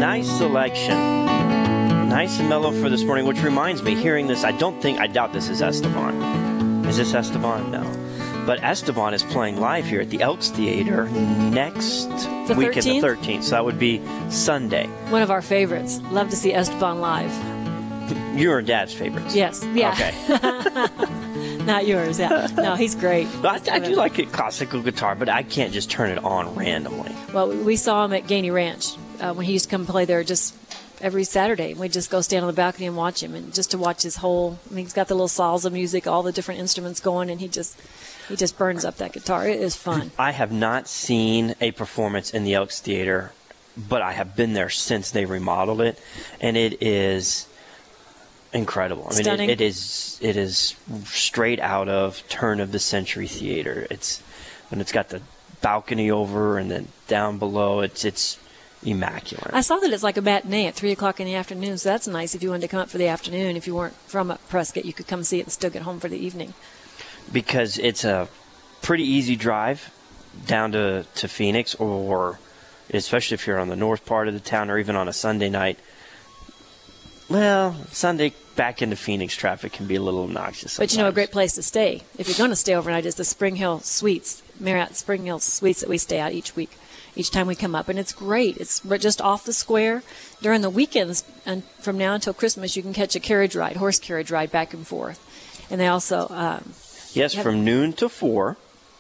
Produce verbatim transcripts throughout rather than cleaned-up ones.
nice selection. Nice and mellow for this morning, which reminds me, hearing this, I don't think, I doubt this is Esteban. Is this Esteban? No. But Esteban is playing live here at the Elks Theater next The weekend, the thirteenth? thirteenth. So that would be Sunday. One of our favorites. Love to see Esteban live. Your and Dad's favorites. Yes. Yeah. Okay. Not yours. Yeah. No, he's great. But I, I do like it, classical guitar, but I can't just turn it on randomly. Well, we saw him at Gainey Ranch uh, when he used to come play there just every Saturday. We'd just go stand on the balcony and watch him, and just to watch his whole. I mean, he's got the little salsa music, all the different instruments going, and he just he just burns up that guitar. It is fun. I have not seen a performance in the Elks Theater, but I have been there since they remodeled it, and it is incredible. I mean, Stunning. it, it is it is straight out of turn of the century theater. It's when it's got the balcony over and then down below. It's it's immaculate. I saw that it's like a matinee at three o'clock in the afternoon, so that's nice. If you wanted to come up for the afternoon, if you weren't from Prescott, you could come see it and still get home for the evening. Because it's a pretty easy drive down to, to Phoenix, or especially if you're on the north part of the town, or even on a Sunday night. Well, Sunday back into Phoenix traffic can be a little obnoxious sometimes. But you know, a great place to stay if you're going to stay overnight is the Spring Hill Suites, Marriott Spring Hill Suites that we stay at each week, each time we come up, and it's great. It's just off the square. During the weekends, and from now until Christmas, you can catch a carriage ride, horse carriage ride back and forth. And they also um, yes, have, from noon to four.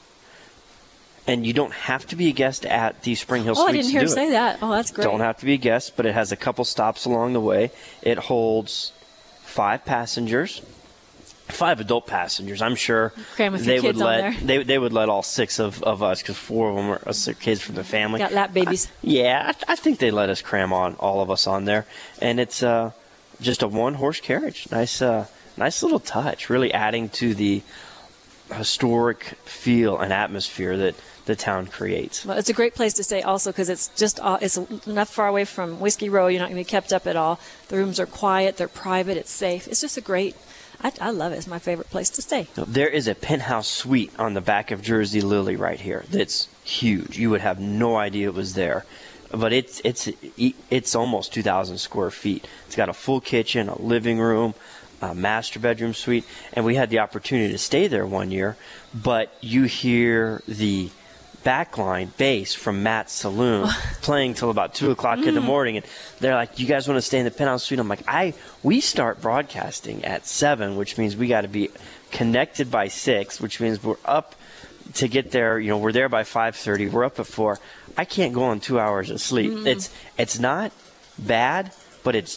And you don't have to be a guest at the Spring Hill oh, Suites I didn't to hear do you it. say that. Oh, that's great. Don't have to be a guest, but it has a couple stops along the way. It holds five passengers, five adult passengers. I'm sure Cram a few they would kids on let there. they they would let all six of, of us, because four of them are us, kids from the family. Got lap babies. I, yeah, I, I think they let us cram on all of us on there, and it's uh, just a one horse carriage. Nice, uh, nice little touch. Really adding to the historic feel and atmosphere that the town creates. Well, it's a great place to stay also because it's just uh, it's enough far away from Whiskey Row. You're not going to be kept up at all. The rooms are quiet. They're private. It's safe. It's just a great, I, I love it. It's my favorite place to stay. There is a penthouse suite on the back of Jersey Lily right here that's huge. You would have no idea it was there. But it's it's it's almost two thousand square feet. It's got a full kitchen, a living room, a master bedroom suite, and we had the opportunity to stay there one year. But you hear the backline bass from Matt's Saloon playing till about two o'clock in the morning, and they're like, "You guys want to stay in the penthouse suite?" I'm like, "I we start broadcasting at seven, which means we got to be connected by six, which means we're up to get there. You know, we're there by five thirty. We're up at four. I can't go on two hours of sleep. Mm. It's it's not bad, but it's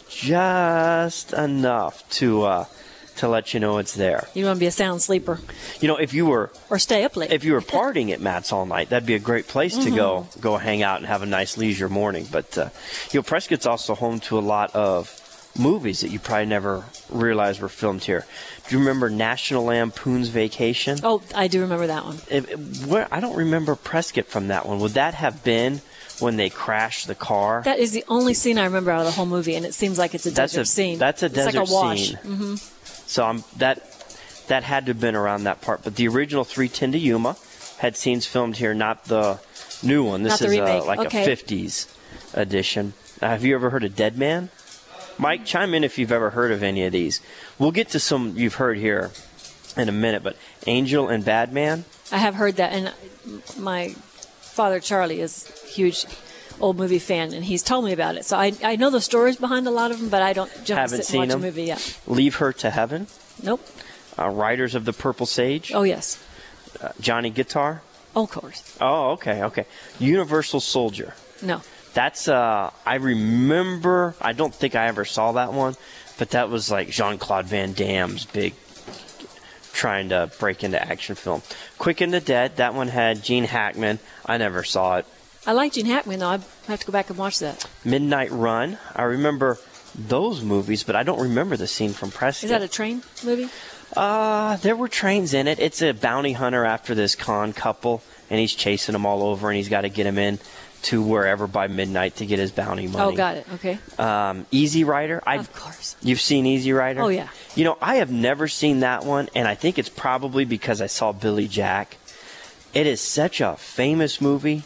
just enough to uh, to let you know it's there. You want to be a sound sleeper You know, if you were or stay up late. if you were partying at Matt's all night, that'd be a great place to go go hang out and have a nice leisure morning. But uh, you know, Prescott's also home to a lot of movies that you probably never realized were filmed here. Do you remember National Lampoon's Vacation? Oh, I do remember that one. It, it- where I don't remember Prescott from that one. Would that have been when they crashed the car? That is the only scene I remember out of the whole movie, and it seems like it's a That's desert a scene. that's a it's desert like a wash. scene. Mm-hmm. So I'm, that that had to have been around that part. But the original three ten to Yuma had scenes filmed here, not the new one. This Not the is uh, remake. like Okay. a fifties edition. Uh, have you ever heard of Dead Man? Mike, chime in if you've ever heard of any of these. We'll get to some you've heard here in a minute, but Angel and Bad Man? I have heard that, and my father Charlie is a huge old movie fan, and he's told me about it. So I I know the stories behind a lot of them, but I don't jump Haven't and sit seen and watch them? a movie yet. Leave Her to Heaven? Nope. Uh, Riders of the Purple Sage? Oh yes. Uh, Johnny Guitar? Oh, of course. Oh, okay, okay. Universal Soldier. No. That's, uh, I remember, I don't think I ever saw that one, but that was like Jean-Claude Van Damme's big, trying to break into action film. Quick and the Dead, that one had Gene Hackman. I never saw it. I like Gene Hackman, though. I have to go back and watch that. Midnight Run, I remember those movies, but I don't remember the scene from Prescott. Is that a train movie? Uh, there were trains in it. It's a bounty hunter after this con couple, and he's chasing them all over, and he's got to get them in to wherever by midnight to get his bounty money. Oh, got it. Okay. Um, Easy Rider. I, Of course. You've seen Easy Rider? Oh, yeah. You know, I have never seen that one, and I think it's probably because I saw Billy Jack. It is such a famous movie,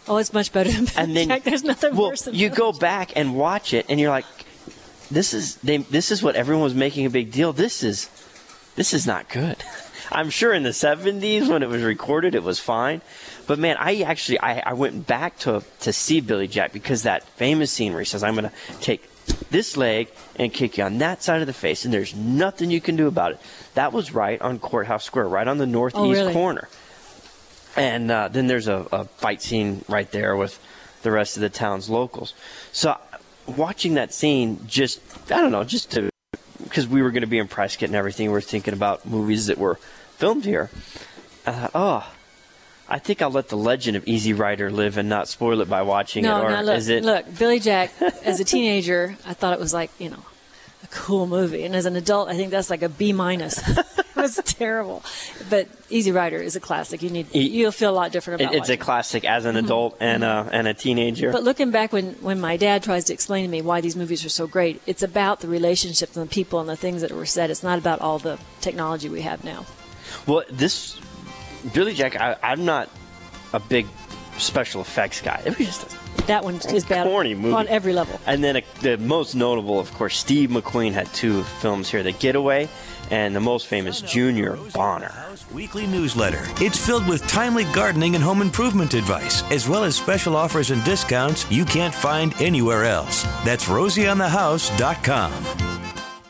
Oh, it's much better than Billy And then Jack. There's nothing well, worse than you Billy go Jack. back and watch it, and you're like, "This is they. This is what everyone was making a big deal. This is, this is not good." I'm sure in the seventies when it was recorded, it was fine, but man, I actually I, I went back to to see Billy Jack because that famous scene where he says, "I'm going to take this leg and kick you on that side of the face, and there's nothing you can do about it." That was right on Courthouse Square, right on the northeast Oh, really? corner. And uh, then there's a, a fight scene right there with the rest of the town's locals. So watching that scene, just, I don't know, just to, because we were going to be in Prescott and everything, we we're thinking about movies that were filmed here. I thought, oh, I think I'll let the legend of Easy Rider live and not spoil it by watching No, it. Or no, look, is it? look, Billy Jack, as a teenager, I thought it was like, you know, a cool movie. And as an adult, I think that's like a B minus. It was terrible. But Easy Rider is a classic. You need, you'll feel a lot different It, about it's a watching it. classic as an adult and uh, and a teenager. But looking back when, when my dad tries to explain to me why these movies are so great, it's about the relationships and the people and the things that were said. It's not about all the technology we have now. Well, this Billy Jack, I, I'm not a big special effects guy. It was just a That one is bad corny movie on every level. And then uh the most notable, of course, Steve McQueen had two films here: The Getaway and the most famous Junior Bonner. Weekly newsletter. It's filled with timely gardening and home improvement advice, as well as special offers and discounts you can't find anywhere else. That's rosie on the house dot com.